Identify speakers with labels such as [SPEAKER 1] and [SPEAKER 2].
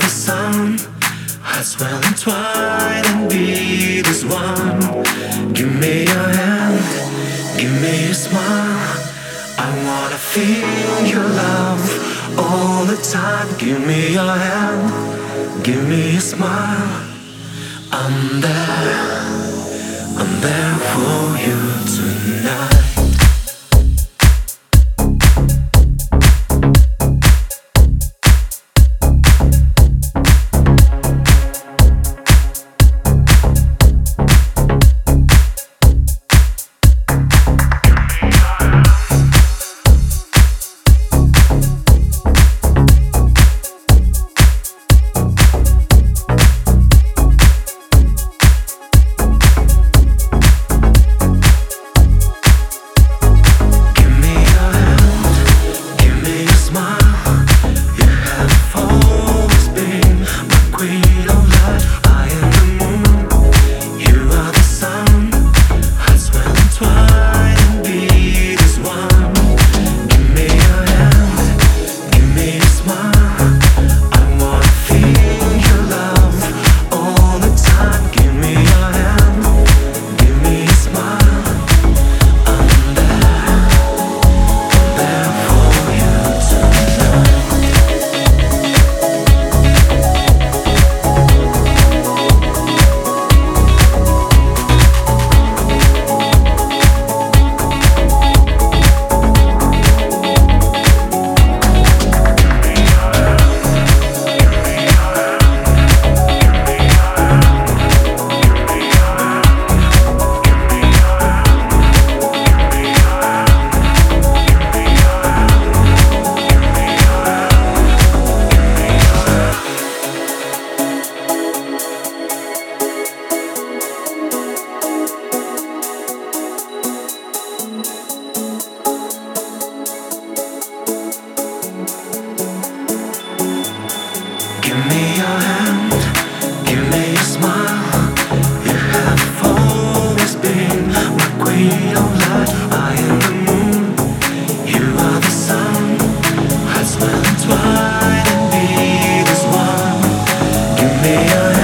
[SPEAKER 1] the sun, heart swell entwine and be this one. Give me your hand, give me your smile. I wanna feel your love all the time. Give me your hand, give me your smile. I'm there for you tonight. Give me your hand, give me your smile. You have always been my queen of light. I am the moon, you are the sun. Hearts will entwine and be this one. Give me your hand.